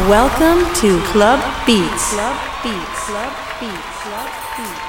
Welcome to Club Beats. Club Beats. Club Beats. Club Beats.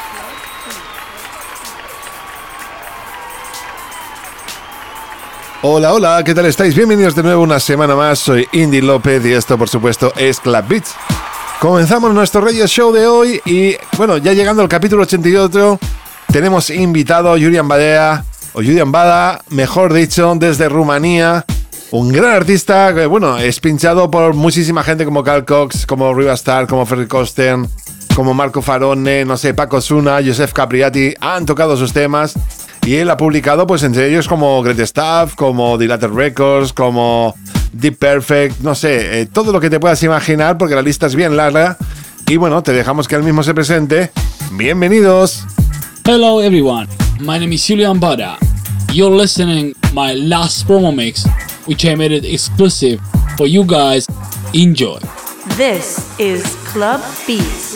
Hola, hola, ¿qué tal estáis? Bienvenidos de nuevo una semana más, soy Indy López y esto por supuesto es Club Beats. Comenzamos nuestro radio show de hoy y bueno, ya llegando al capítulo 88 tenemos invitado a Julian Bada, mejor dicho, desde Rumanía. Un gran artista que, bueno, es pinchado por muchísima gente como Carl Cox, como Riva Starr, como Ferry Corsten, como Marco Farone, no sé, Paco Osuna, Joseph Capriati, han tocado sus temas y él ha publicado, pues entre ellos como Great Stuff, como Dilated Records, como Deep Perfect, no sé, todo lo que te puedas imaginar porque la lista es bien larga y bueno, te dejamos que él mismo se presente. ¡Bienvenidos! Hello everyone, my name is Julian Bada. You're listening my last promo mix, which I made it exclusive for you guys. Enjoy. This is Club Beats.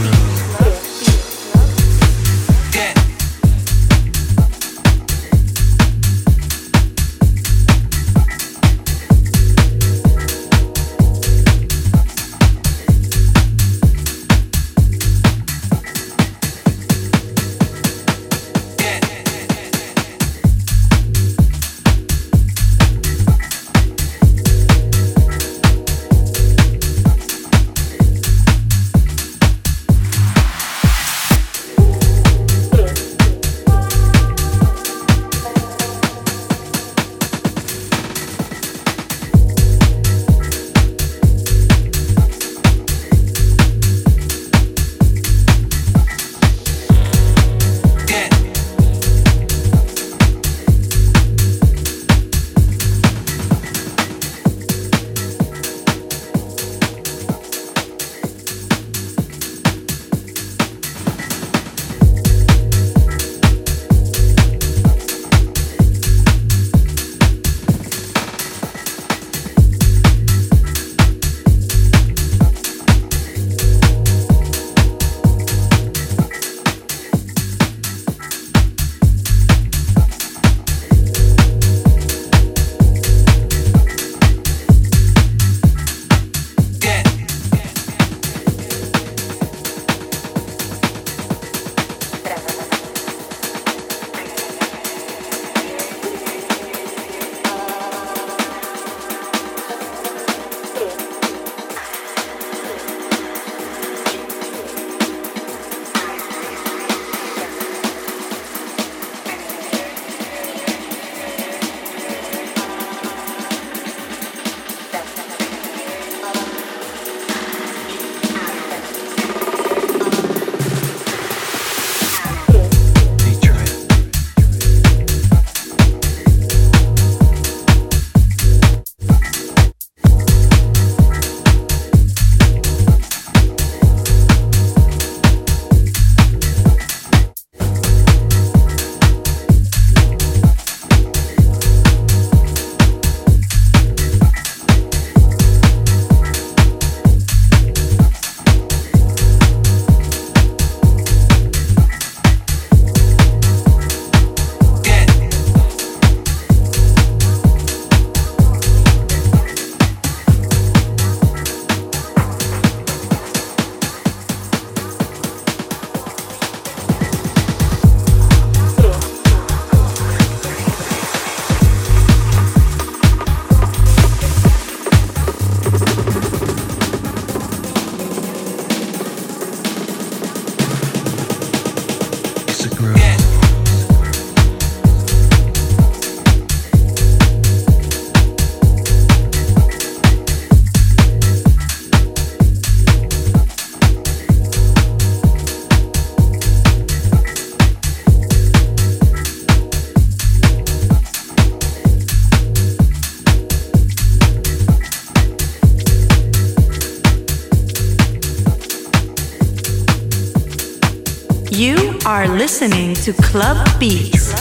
You are listening to Club Beats.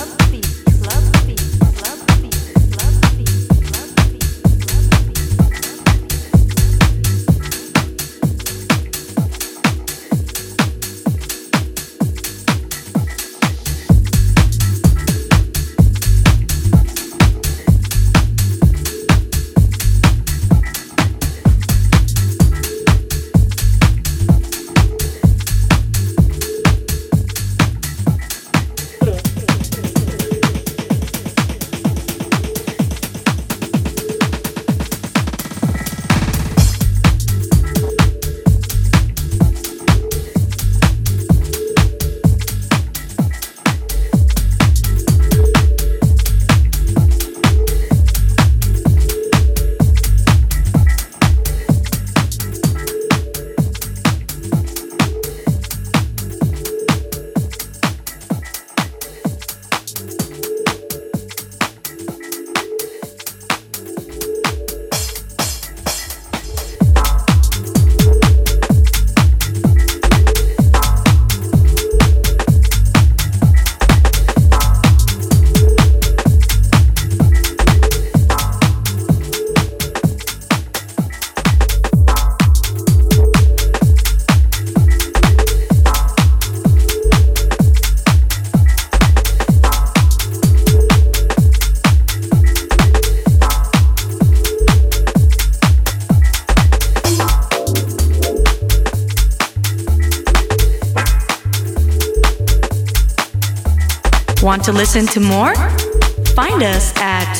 Want to listen to more? Find us at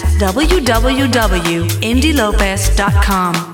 www.indylopez.com.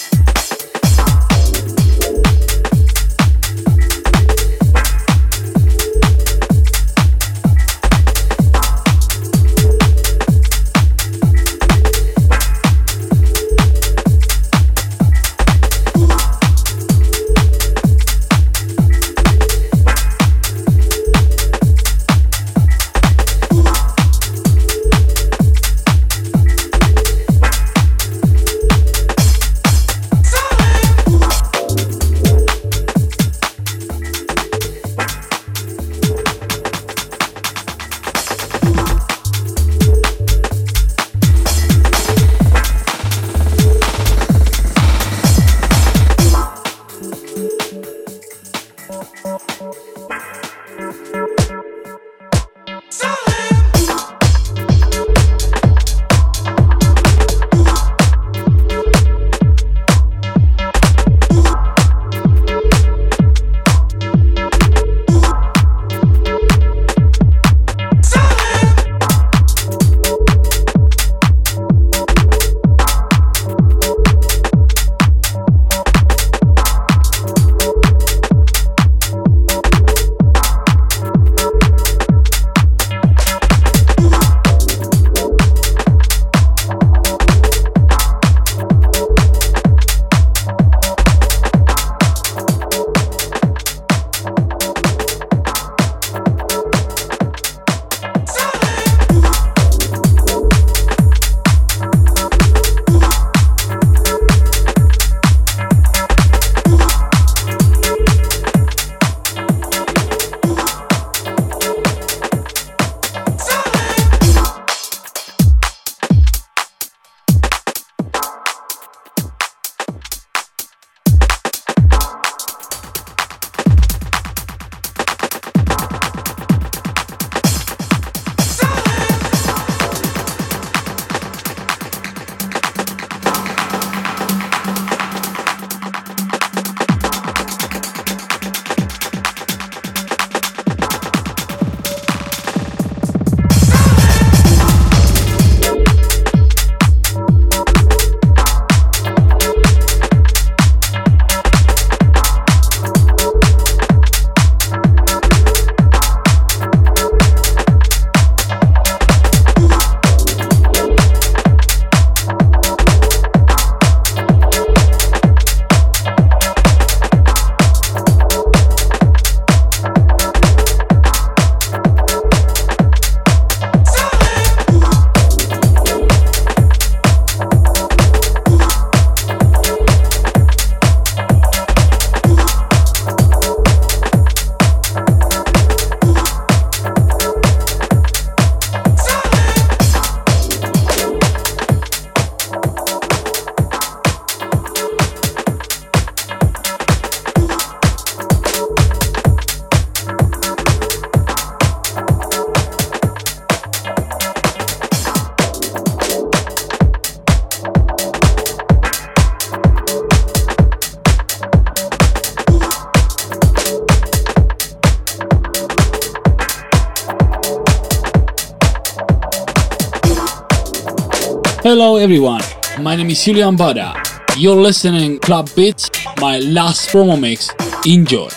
Hello everyone, my name is Julian Bada. You're listening Club Beats, my last promo mix. Enjoy.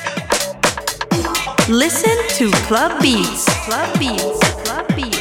Listen to Club Beats. Club Beats. Club Beats.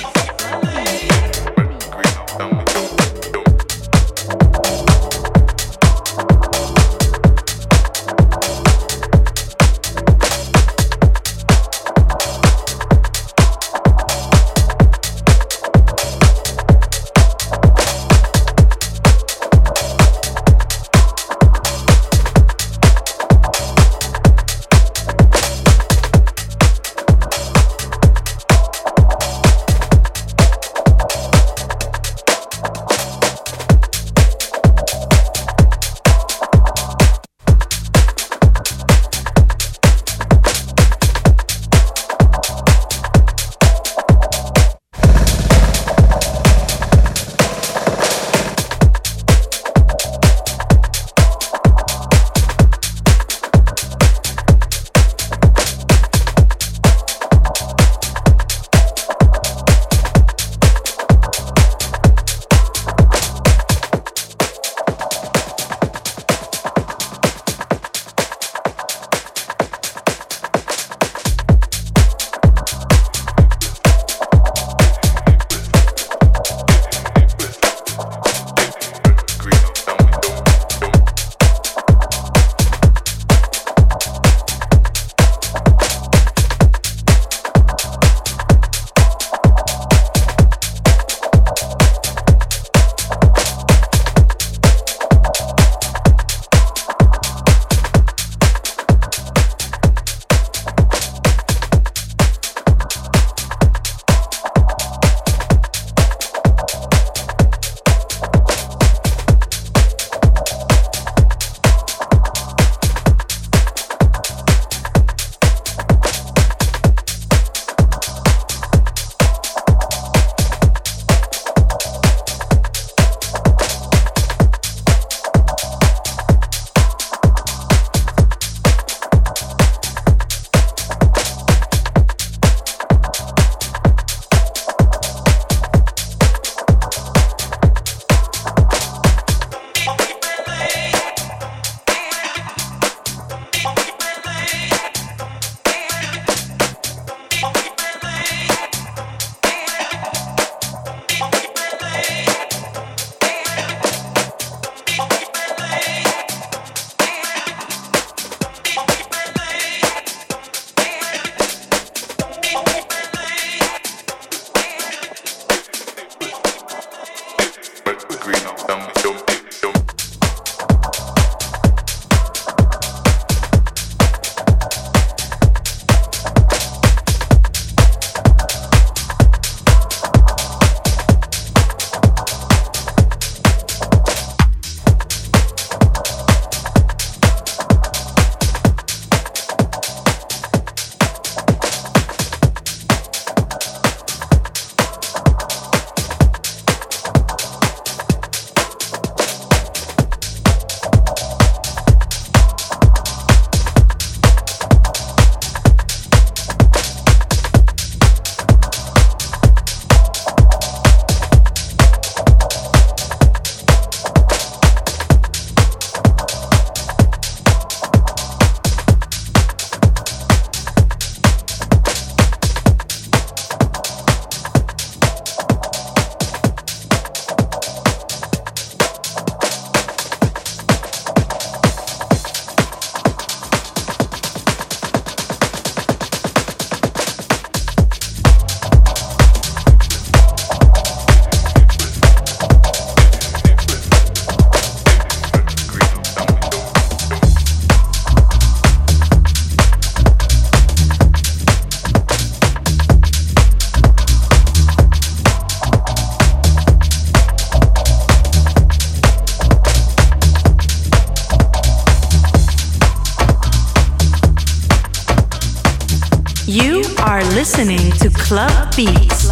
You are listening to Club Beats.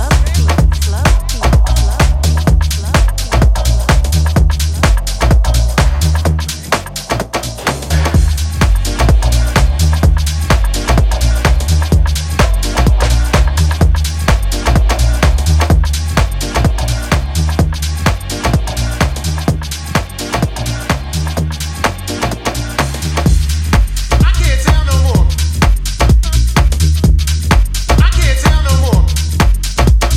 I can't tell no more.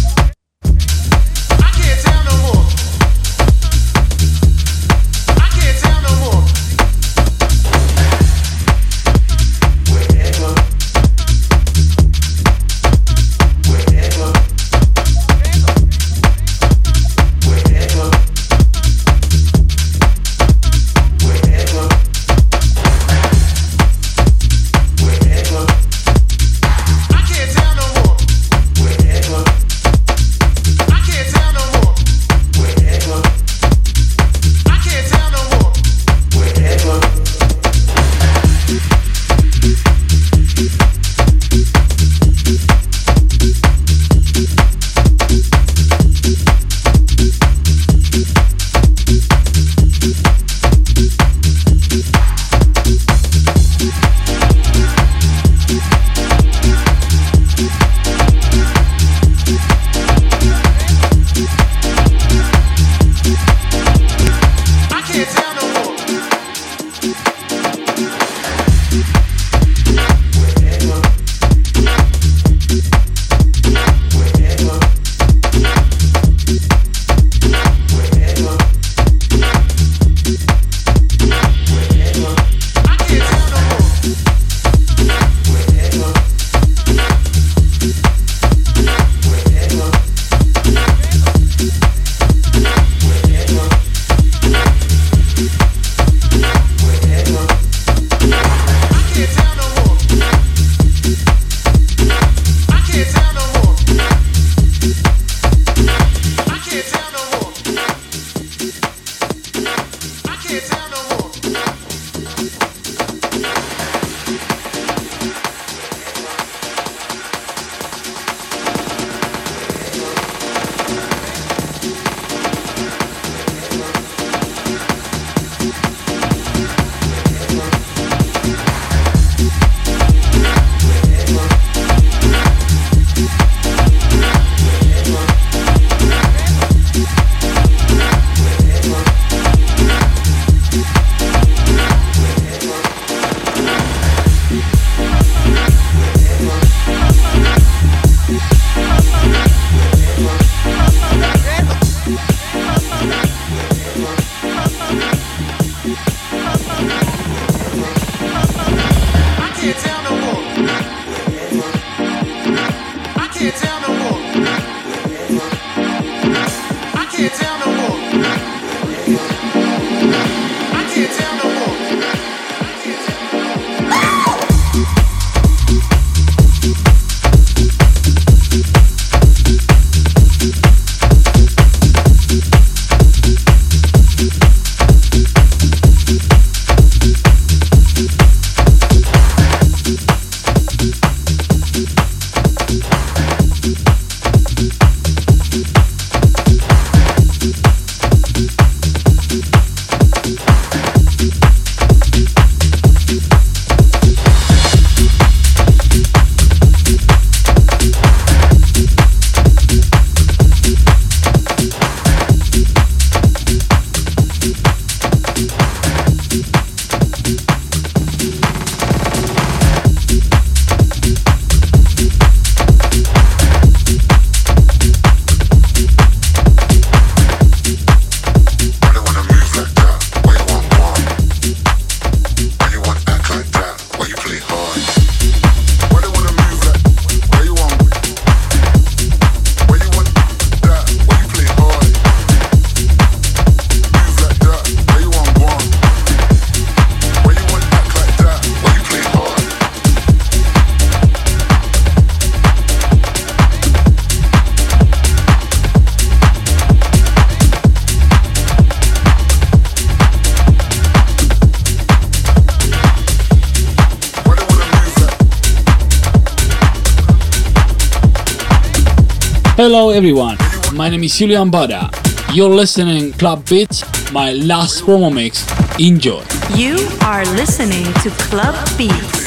Hello everyone, my name is Julian Bada. You're listening Club Beats, my last promo mix. Enjoy. You are listening to Club Beats.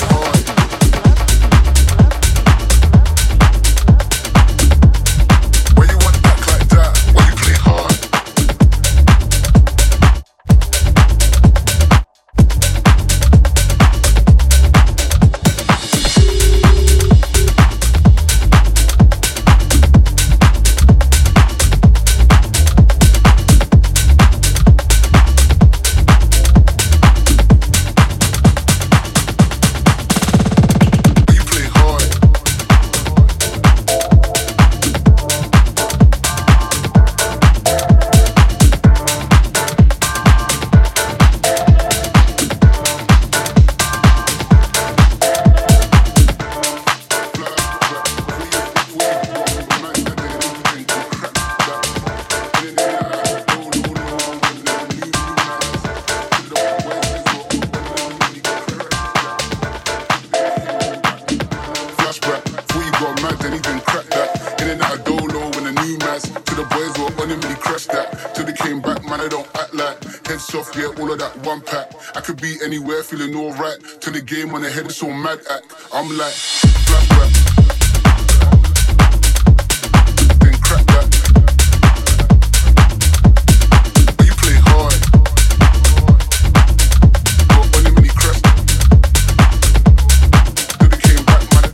Anywhere feeling alright till the game on the head is so mad act. I'm like flashback. Then crack that. You play hard. Got on him and he crashed. Till they came back, man.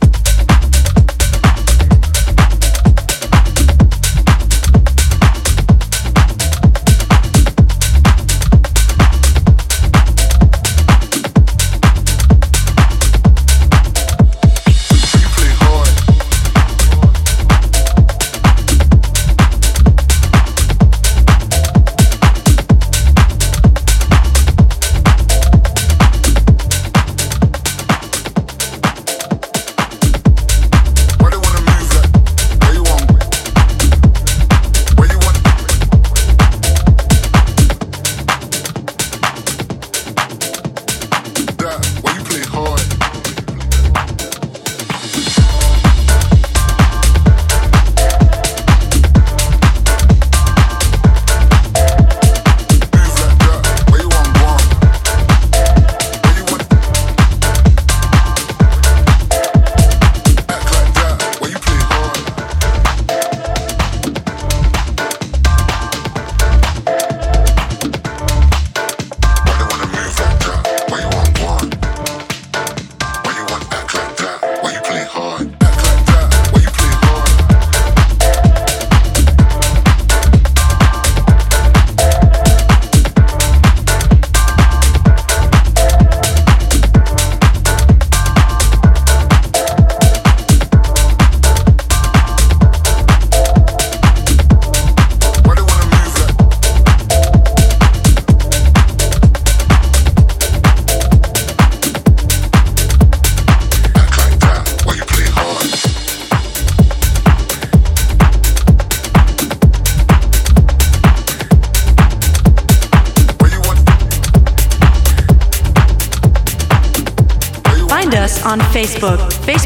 On Facebook,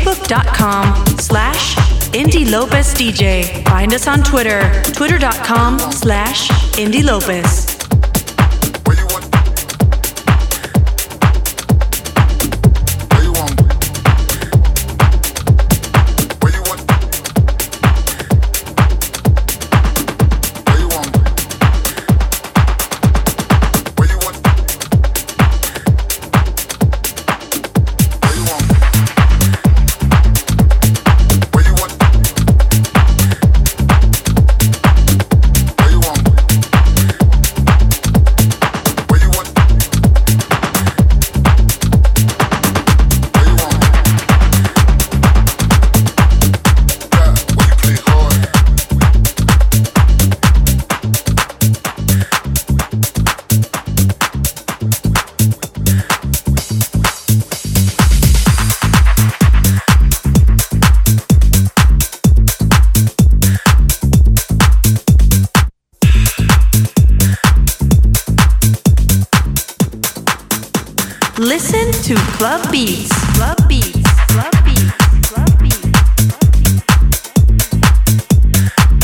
facebook.com/Indy Lopez DJ. Find us on Twitter, twitter.com/Indy Lopez. Listen to Club Beats. Club Beats. Club Beats. Club Beats. Club Beats.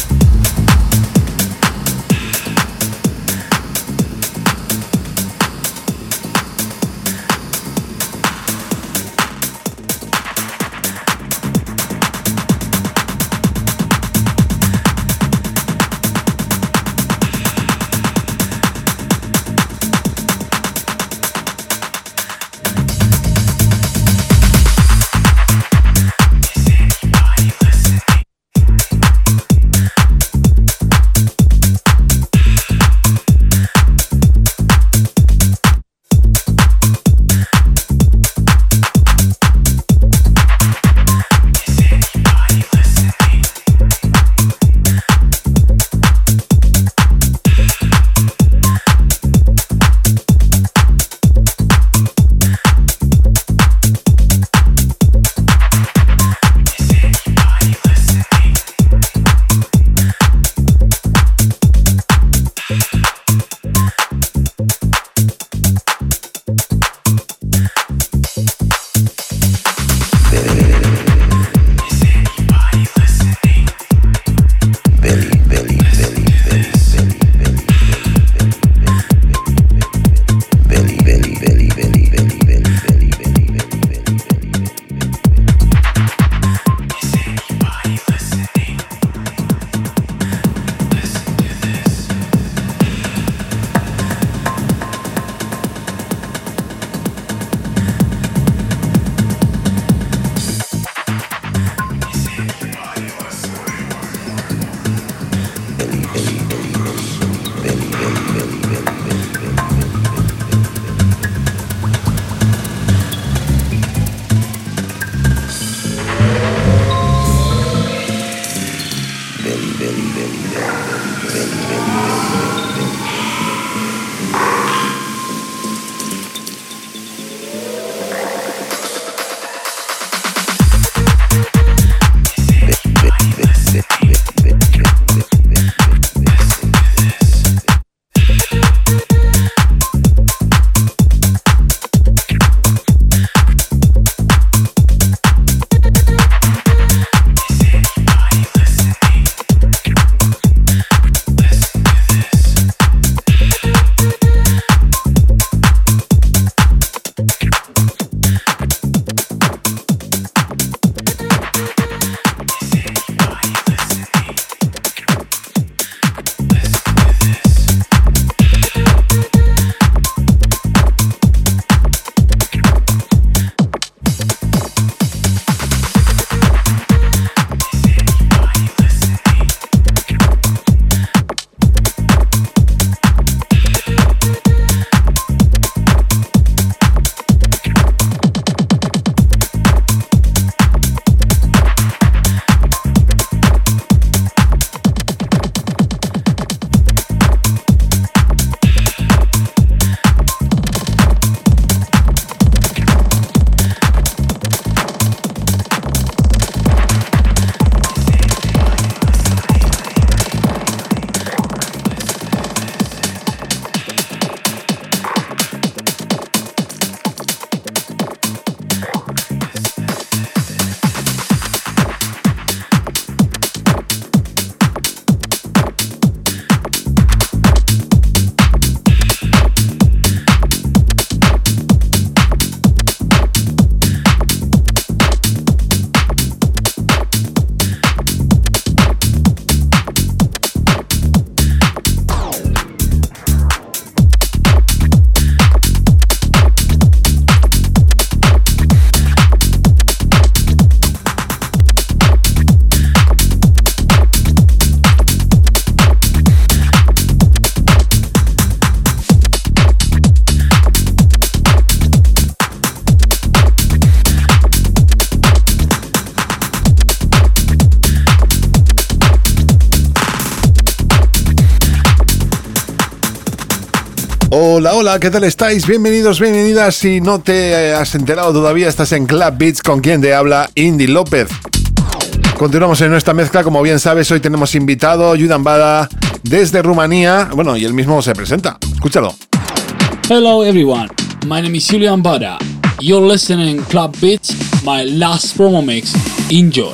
Hola, hola, ¿qué tal estáis? Bienvenidos, bienvenidas. Si no te has enterado todavía, estás en Club Beats con quien te habla, Indy López. Continuamos en nuestra mezcla, como bien sabes, hoy tenemos invitado Julian Bada desde Rumanía. Bueno, y él mismo se presenta. Escúchalo. Hello everyone, my name is Julian Bada. You're listening Club Beats, my last promo mix. Enjoy.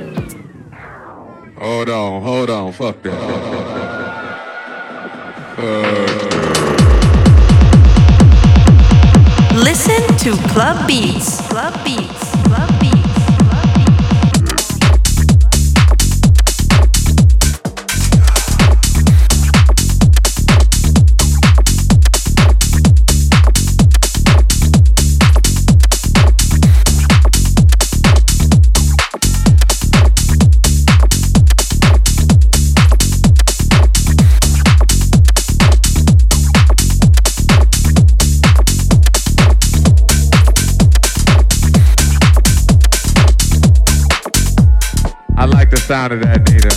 Hold on, fuck that. Listen to Club Beats. Club Beats. Club Beats. I like the sound of that, Nita.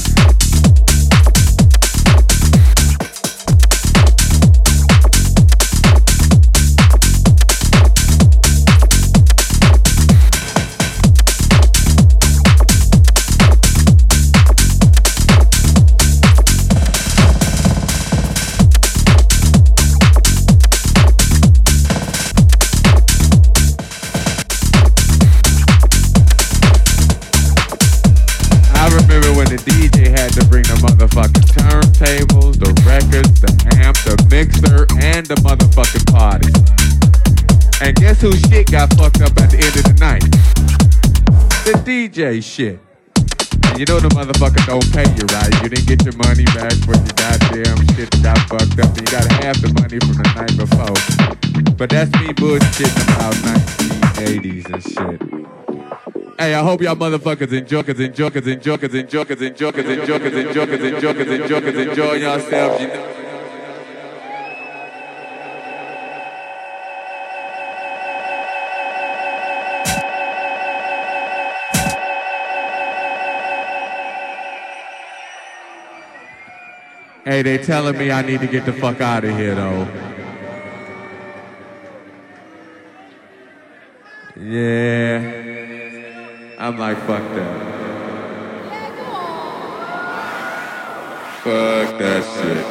The DJ had to bring the motherfucking turntables, the records, the amp, the mixer, and the motherfucking party. And guess whose shit got fucked up at the end of the night? The DJ shit. And you know the motherfucker don't pay you, right? You didn't get your money back for your goddamn shit that got fucked up. And you got half the money from the night before. But that's me bullshitting about 1980s and shit. Hey, I hope y'all motherfuckers enjoy yourselves, you know. Hey, they telling me I need to get the fuck out of here, though. Yeah. I'm like, fuck that. Fuck that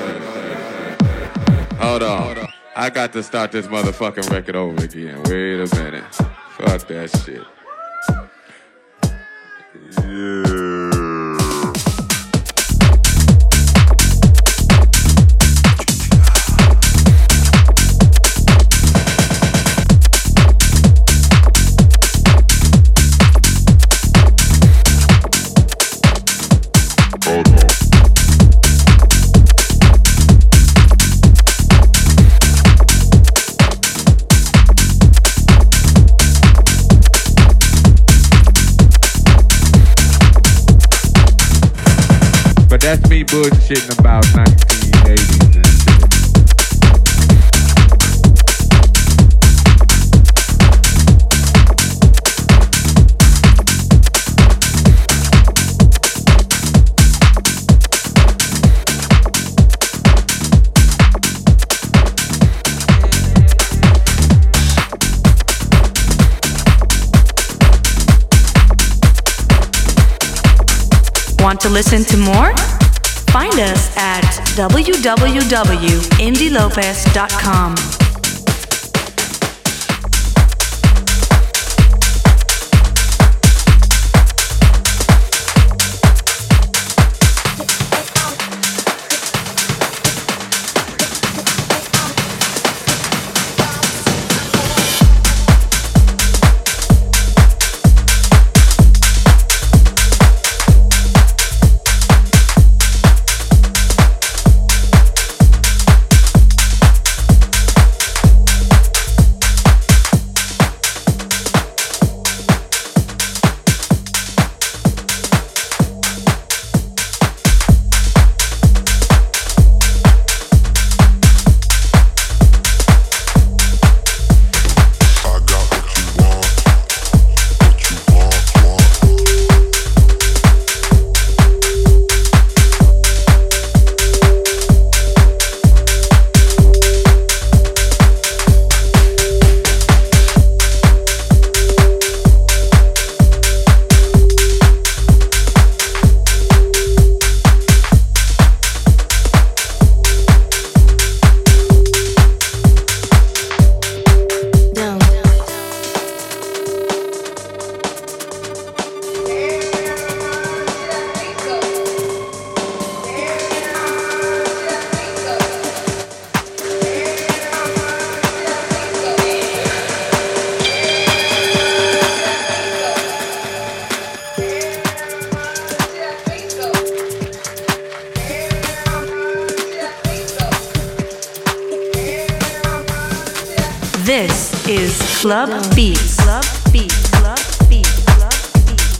shit. Hold on. I got to start this motherfucking record over again. Wait a minute. Fuck that shit. Yeah. But that's me bullshitting about 1980s and shit. Want to listen to more? Find us at www.indylopez.com. This is Club Beats. Club Beats. Club Beats. Club Beats.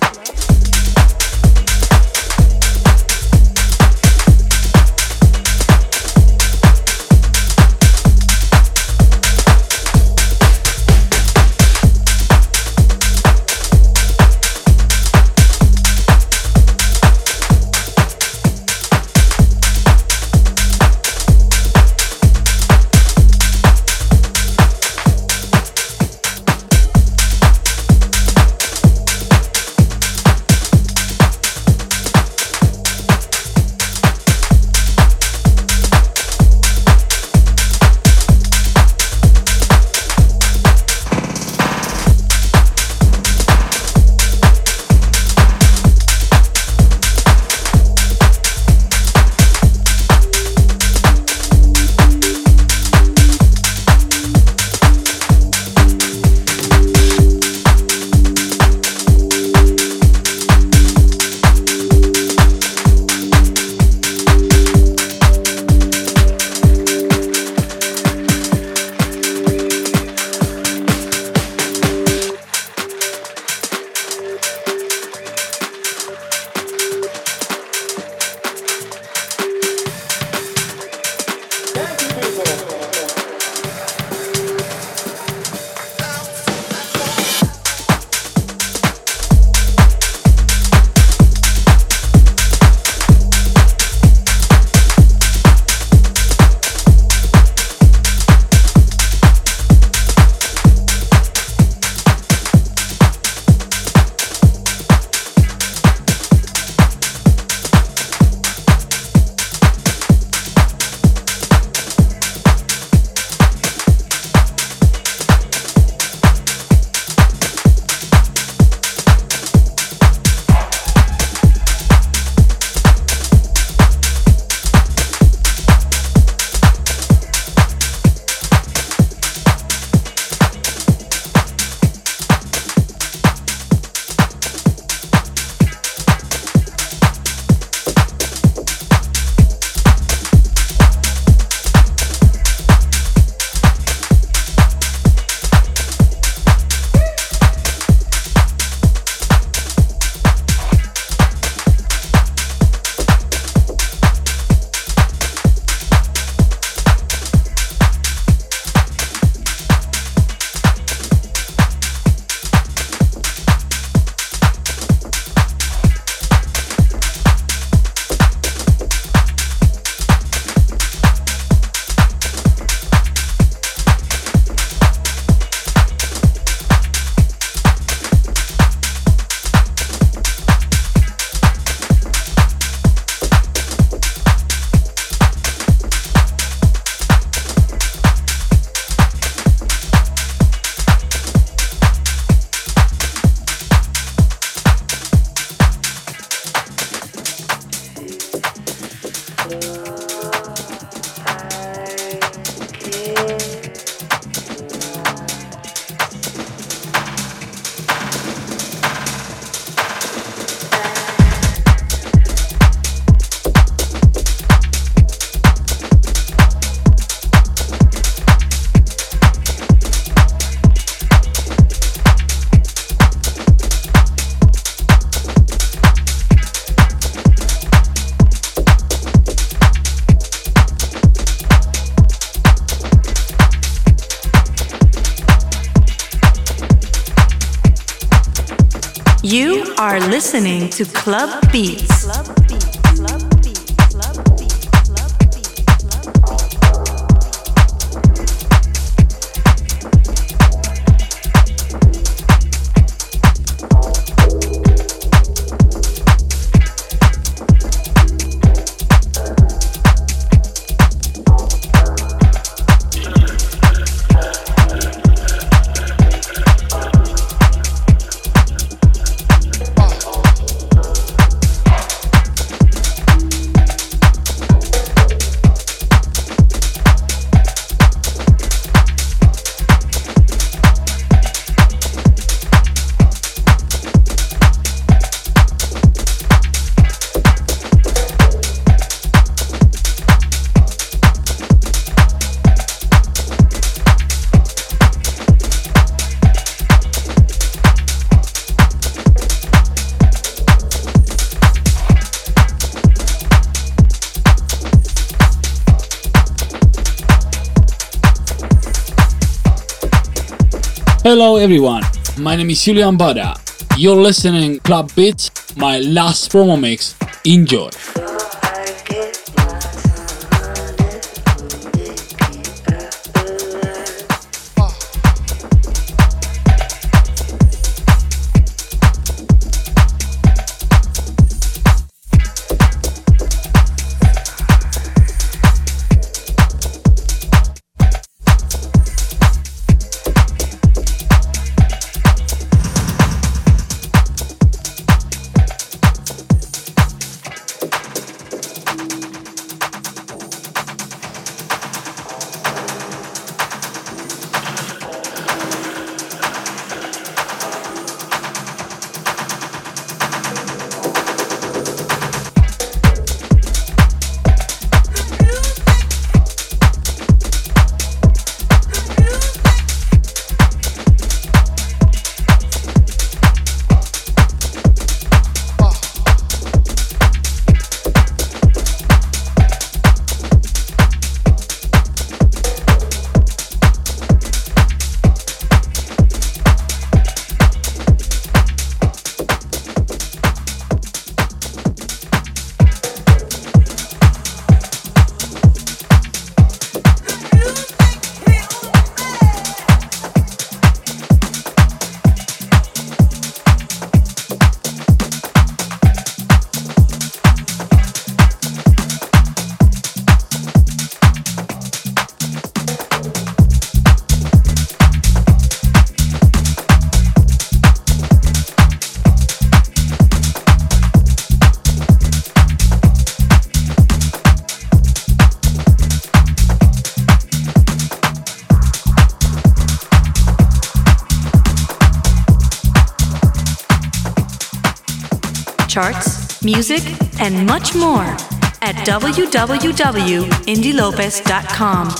You are listening to Club Beats. Hello everyone, my name is Julian Bada. You're listening Club Beats, my last promo mix. Enjoy. Charts, music, and much more at www.indielopez.com.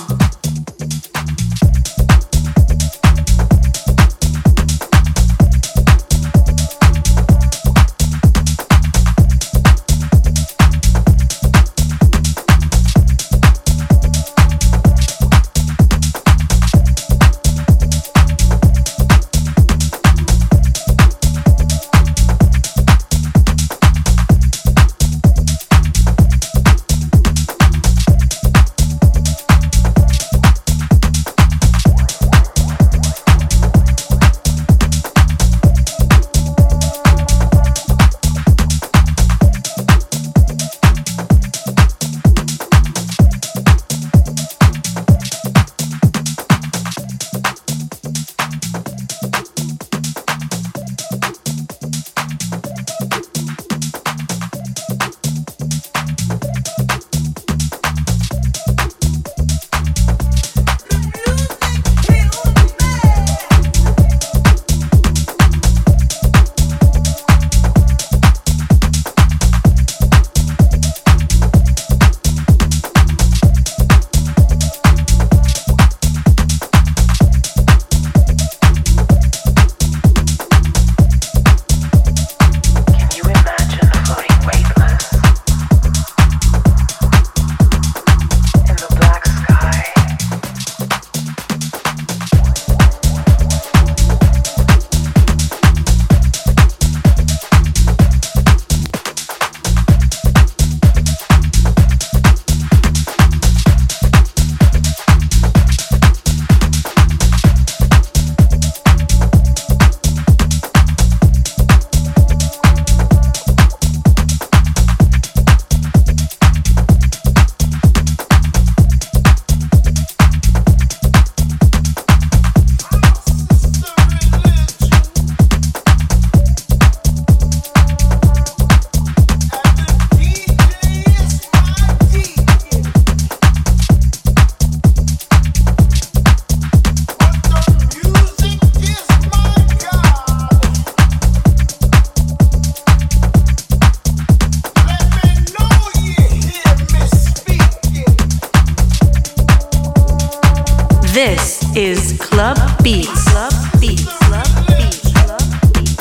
This is Club Beats. Club Beats. Club Beats. Club Beats.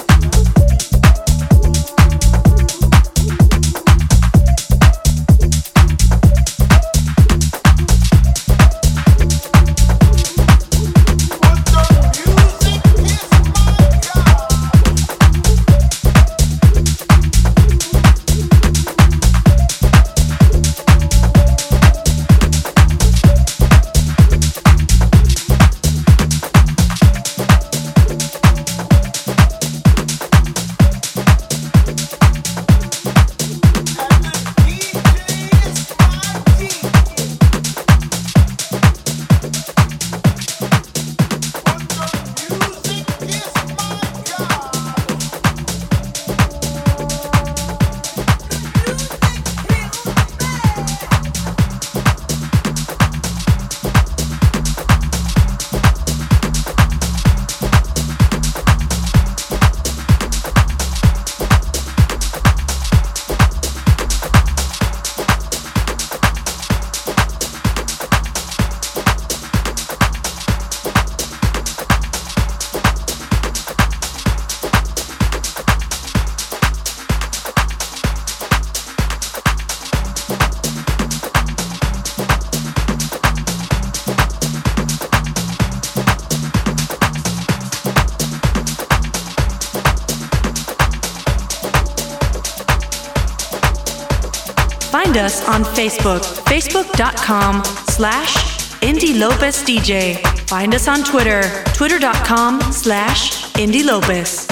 Find us on Facebook, facebook.com/Indy Lopez DJ. Find us on Twitter, twitter.com/Indy Lopez.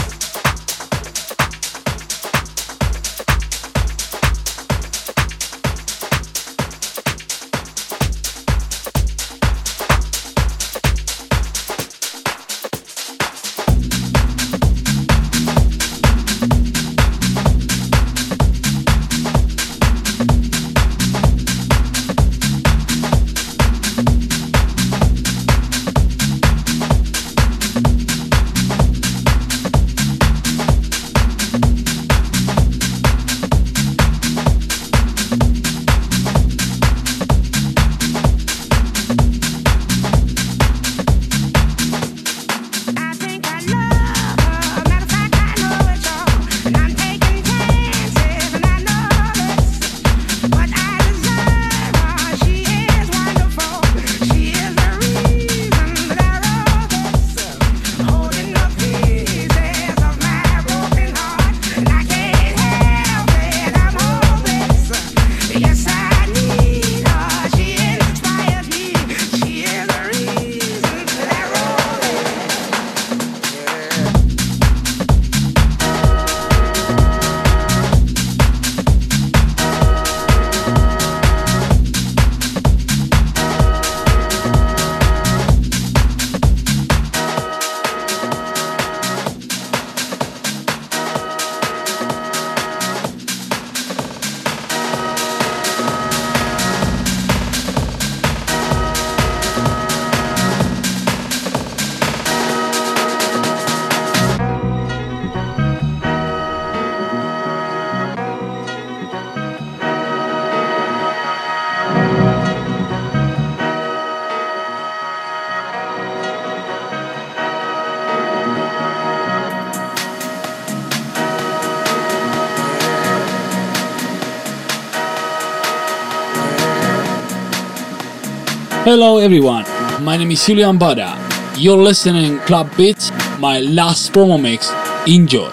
Hello everyone, my name is Julian Bada. You're listening Club Beats, my last promo mix. Enjoy.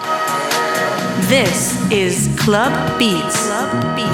This is Club Beats. Club Beats.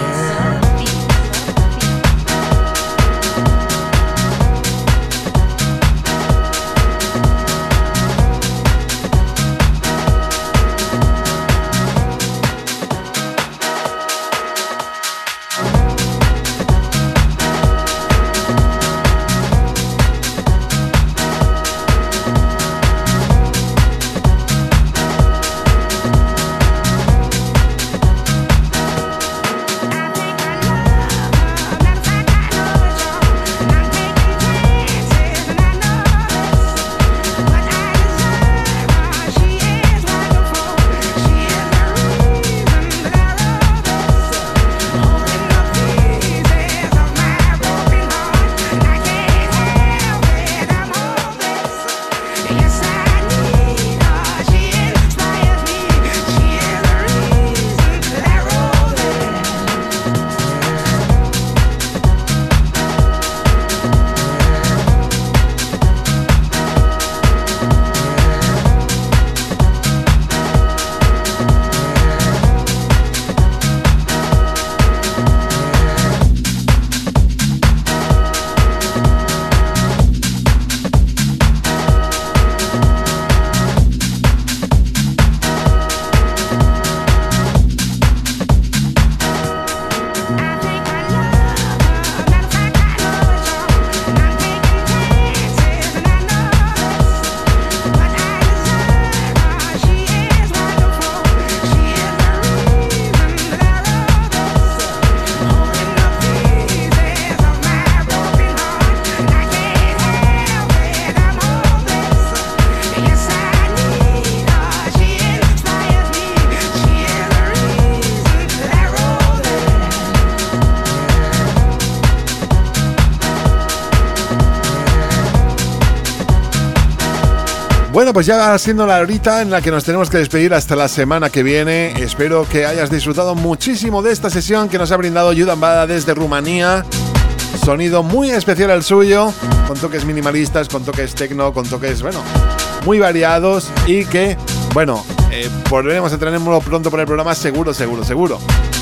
Bueno, pues ya siendo la horita en la que nos tenemos que despedir hasta la semana que viene. Espero que hayas disfrutado muchísimo de esta sesión que nos ha brindado Julian Bada desde Rumanía. Sonido muy especial el suyo, con toques minimalistas, con toques techno, con toques, bueno, muy variados y que, bueno, volveremos a tenerlo pronto por el programa, seguro.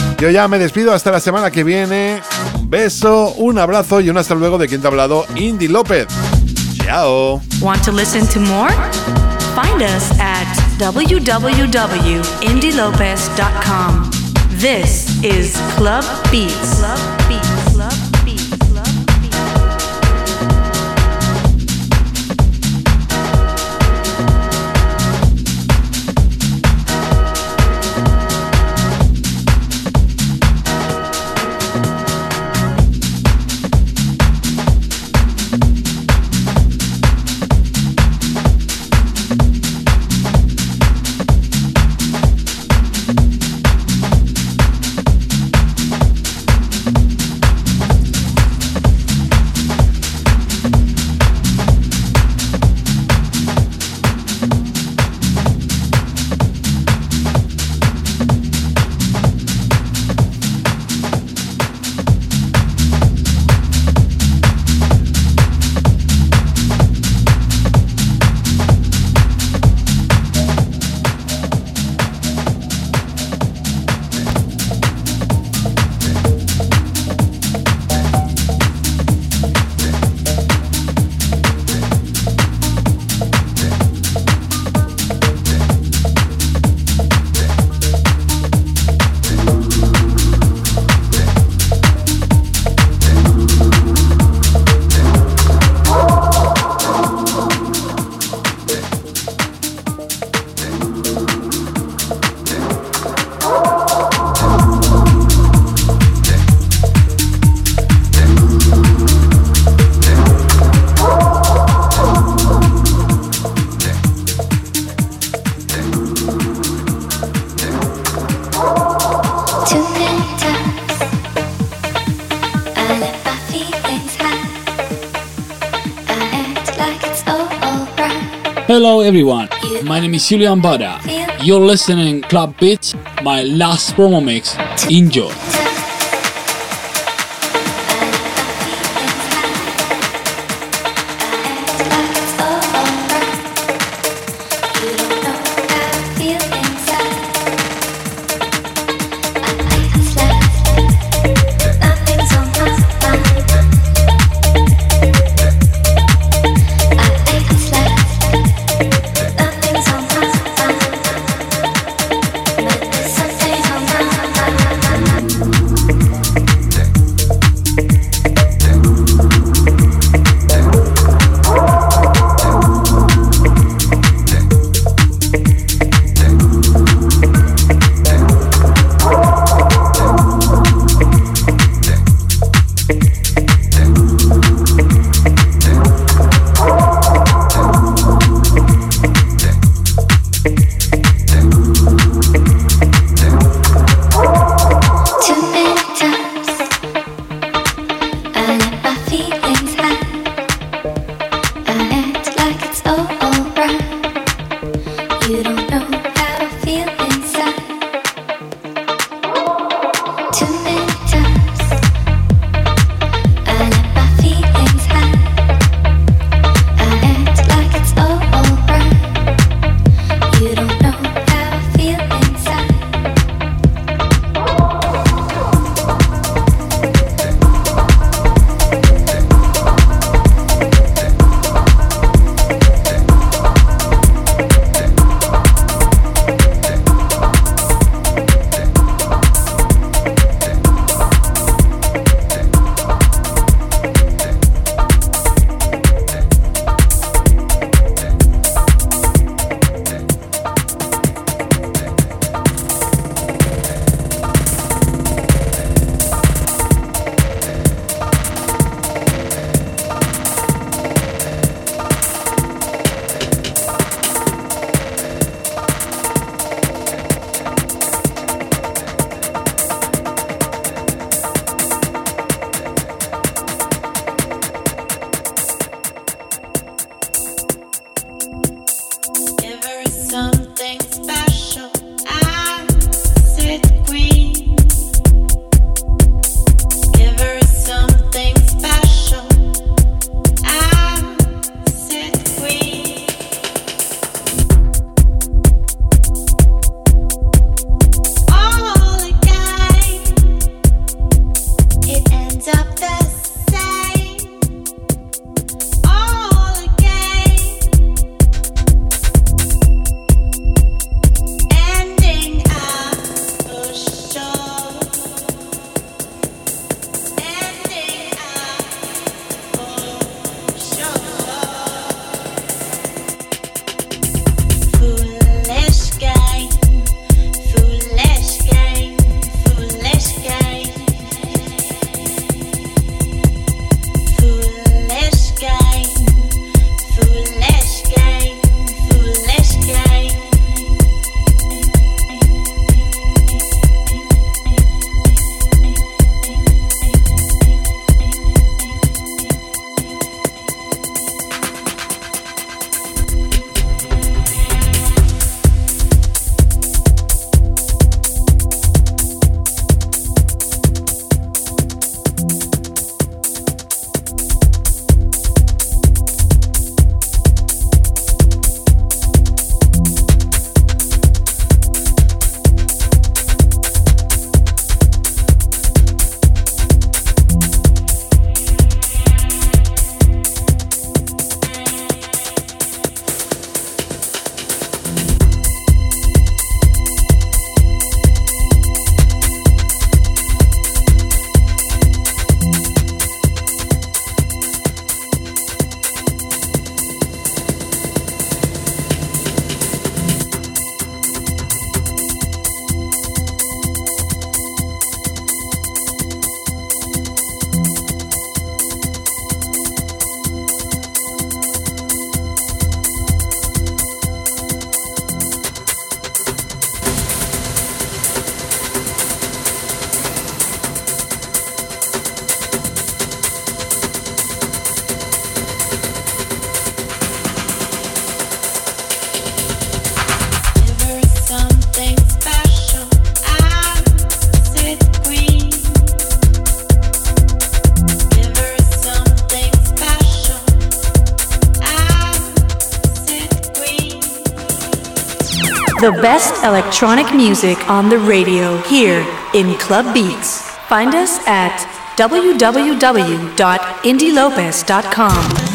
Yo ya me despido hasta la semana que viene. Un beso, un abrazo y un hasta luego de quien te ha hablado, Indy López. Chao. Want to listen to more? Find us at www.indylopez.com. This is Club Beats. Club Beats. Club Beats. Club Beats. Hello everyone, my name is Julian Bada. You're listening Club Beats, my last promo mix. Enjoy. Something's on my mind. The best electronic music on the radio here in Club Beats. Find us at www.indielopez.com.